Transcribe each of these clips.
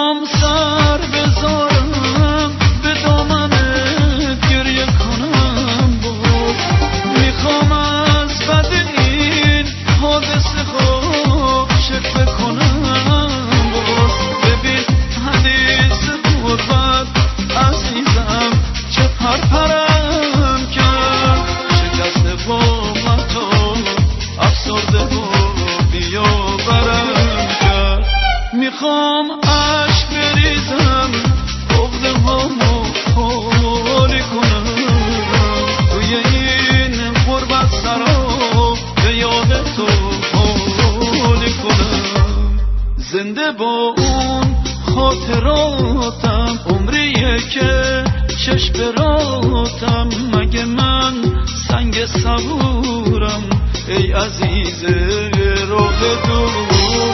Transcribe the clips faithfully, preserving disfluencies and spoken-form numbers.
میخوام سر بذارم به دامنت گریه کنم باز، میخوام از بد این حادثه خواب شکوه کنم باز. ببین حدیث غربت عزیزم چه پرپرم کرد، شکسته با متا افسرده و بیاورم کرد. میخوام عشق بریزم عقده هامو خالی کنم، توی این غربت سرا به یاد تو حالی کنم. زنده با اون خاطراتم عمریه که چشم براتم، مگه من سنگ صبورم ای عزیز راه دورم.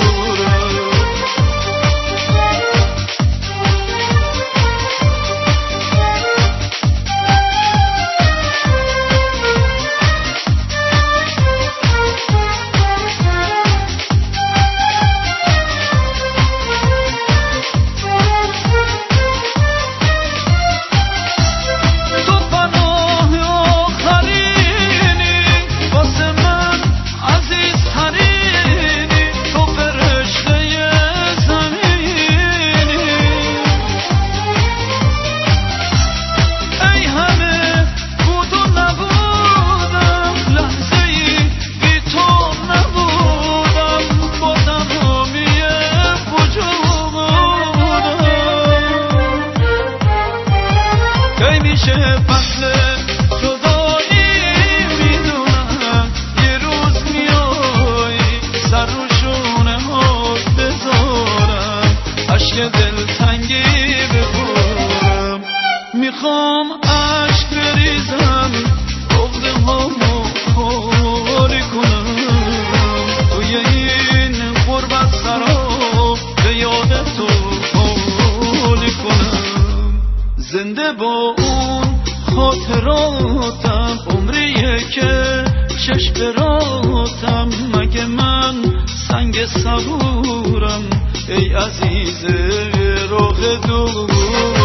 میخوام عشق بریزم عقده هامو خالی کنم، توی این غربت سرا به یاد تو حالی کنم. زنده با اون خاطراتم عمریه که چشم براتم، مگه من سنگ صبورم ای عزیز راه دور.